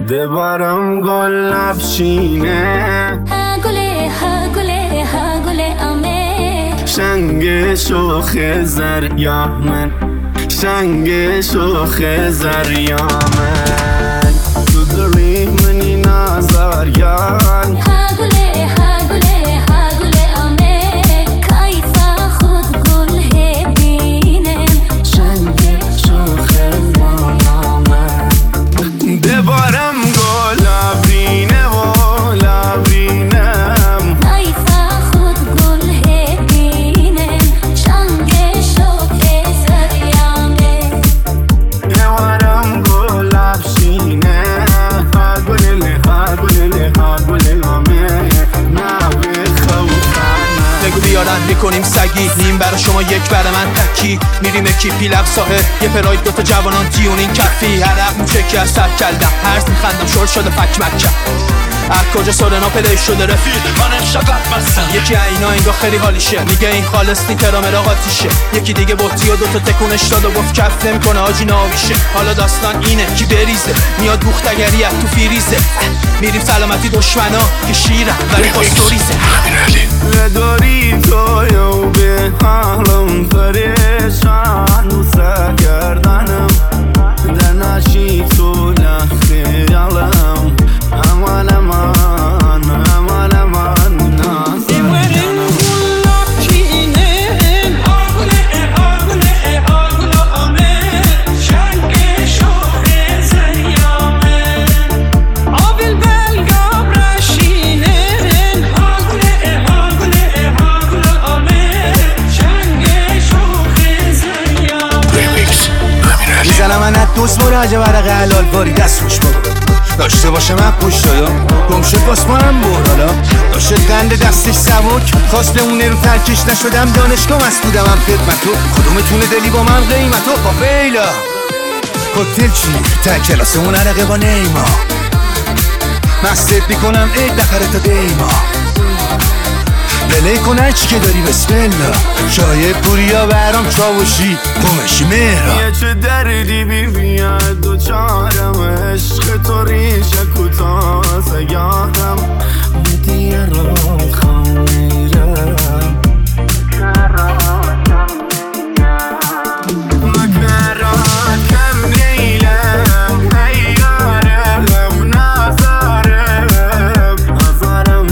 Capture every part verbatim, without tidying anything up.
دبارم گل لبشینه ها گله ها گله ها گله آمه شنگ شوخ زریامن شنگ شوخ زریامن تو داری منی نازاریان ها گله ها گله ها گله آمه کایفا خود گل هبینم شنگ شوخ زریامن دبارم گل لبرینه و لبرینم کایفا خود گل هبینم شنگ شوخ زریامه دبارم گل لبشینه ها گله ها گله ها گله آمه نبه خوفنه بگو بیارن میکنیم سگی نیم برا شما یک برا من تکی میریم اکیپی لب ساحل یه پراید دوتا جوانان دیونین کفی عرق موچکی از سر کلدم هرز میخندم شور شده فک مکم از کجا سورنا پلی شده رفیق من امشب مستم یکی اینا انگاه خیلی حالیشه میگه این خالص نی ترامرا قاتیشه یکی دیگه بطری و دوتا تکونش داد و گفت کف نمیکنه آجی ناویشه حالا داستان اینه کی بریزه میاد بوختگری از تو فیریزه میریم سلامتی دشمنا که شیرم ولی پاستوریزه نداری تو یو به حالم پریشان و سرگردنم دنشی تو لخیالم امان امان امان امان نازدنم میزنم من از دوست مراجع ورق حلال باری دست روش بابا داشته باشه من پوش دادا گم شد باس ما هم بورالا داشت قند دستش سبک خواست بمونه رو ترکش نشدم دانشگاه مسئولم هم خدمتو کدومتونه دلی با من قیمتو با فیلا کوکتل چی تا کلاس اون عرقه با نیما مستت میکنم ای دخره تا دیما بله کنه چی که داری بسم الله شای پوریا برام چاوشی قمشی مهرا یه چه دردی بی بیاد دو چارم عشق تو ریشه کتا سیاهم دیگه را خواه میرم مکرات کم نیلم هیارم نازارم نازارم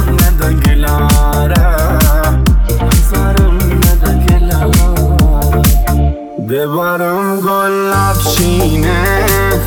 ندگلارم نازارم ندگلارم دبارم گل لبشینه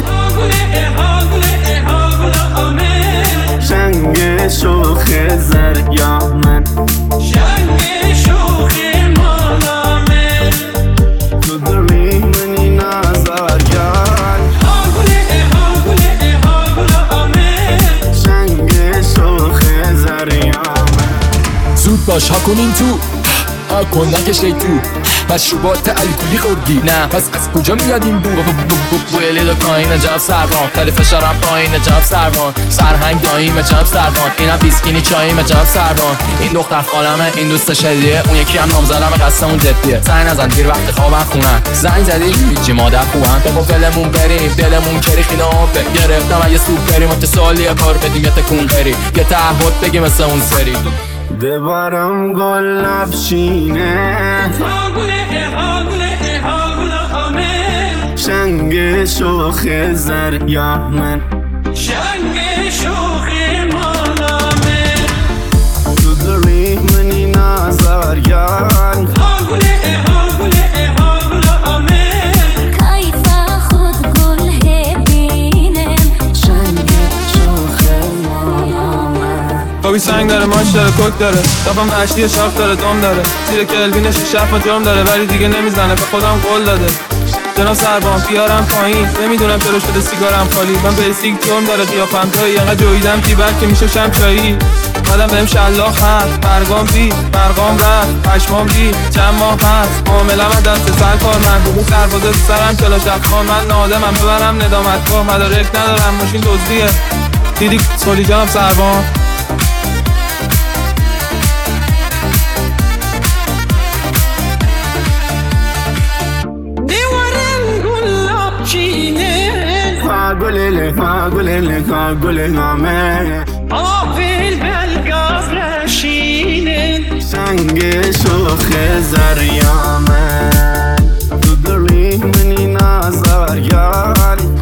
شنگ شوخ زریامن شنگ شوخ مالامه تو داری منی نازاریان ها گله ها گله ها گله آمه شنگ شوخ زریامن زود باش ها کنین تو ها کن نکش ای تو مشروبات الکلی خوردی نه پس از کجا میاد این بو بویلی دو پایین جاب سربان خیلی فشارم پایین جاب سربان سرهنگ داییم جاب سربان اینم بیسکینی چاییم جاب سربان این دختر خالمه این دوست شدیه اون یکی هم نامزدم قصمون جدیه زنگ نزن دیر وقت خوابم خونن زنگ زدی هیچی مادر خوبم بگو دلمون بریم دلمون کری خیلی آبه گرفتم اگه سوپ بریم متصالیه کار بدیم یه تکون بری یه تعهد بگی مثل اون سری دبارم گل لبشینه شنگ شوخ زریامن شنگ شوخ مالامه تو داری منی نازاریان ها گله ها گله ها گله آمه کایفا خود گل هبینم شنگ شوخ زریامن خوابی سنگ داره ماش داره کوک داره دافم هشتی شاخ داره دام داره زیر کلبینش شف و جام داره ولی دیگه نمیزنه به خودم قول داده جناب سربان بیارم پایین نمیدونم چرا شده سیگارم خالی من به سیگ جرم داره قیافم تایی انقدر جویدم تیبر که میشه شمشایی مادم بهم شلاخ هست برگام بی برگام رفت پشمام بی چند ماه هست معاملم از دست سر کار من بگو سربازه تو سرم کلاش دخوان من نادمم ببرم ندامتگاه مدارک ندارم ماشین دزدیه دیدی سولی جناب سربان گل گلها گلها گلهامه آفیل بلگاز رشینه سنگ شوخ زریامه تو دلی منی نازار یاری